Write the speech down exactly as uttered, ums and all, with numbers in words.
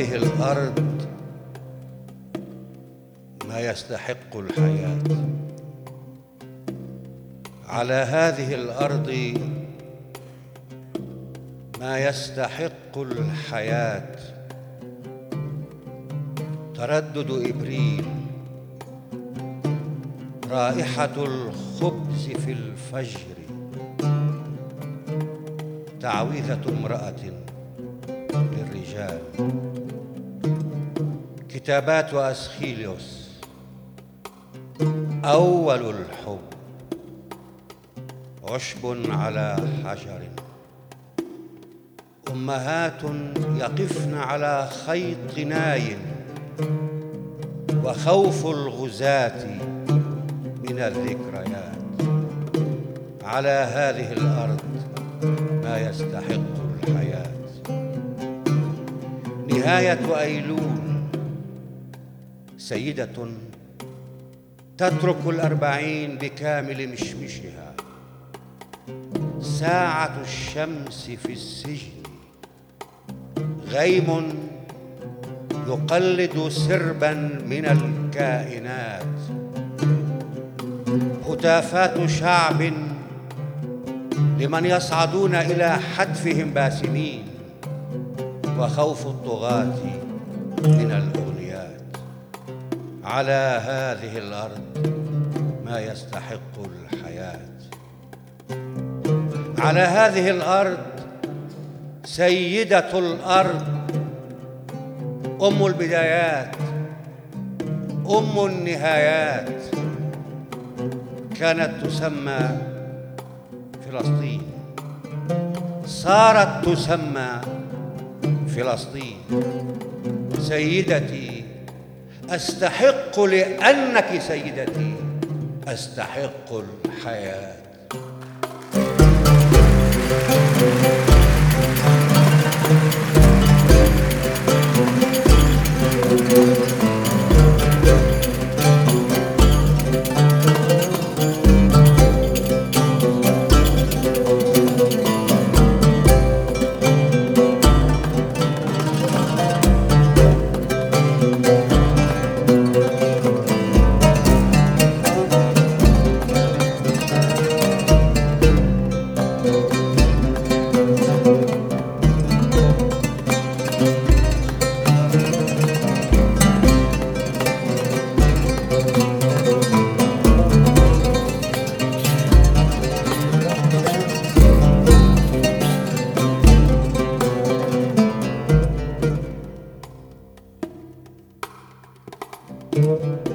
هذه الأرض ما يستحق الحياة. على هذه الأرض ما يستحق الحياة. تردد إبريل، رائحة الخبز في الفجر، تعويذة امرأة للرجال، كتابات أسخيليوس، أول الحب، عشب على حجر، أمهات يقفن على خيط ناي، وخوف الغزاة من الذكريات. على هذه الأرض ما يستحق الحياة. نهاية أيلول، سيدة تترك الأربعين بكامل مشمشها، ساعة الشمس في السجن، غيم يقلد سربا من الكائنات، هتافات شعب لمن يصعدون إلى حتفهم باسمين، وخوف الطغاة من الأغنيات. على هذه الأرض ما يستحق الحياة. على هذه الأرض سيدة الأرض، أم البدايات، أم النهايات، كانت تسمى فلسطين، صارت تسمى فلسطين. سيدتي، أستحق لأنك سيدتي، أستحق الحياة. Thank you.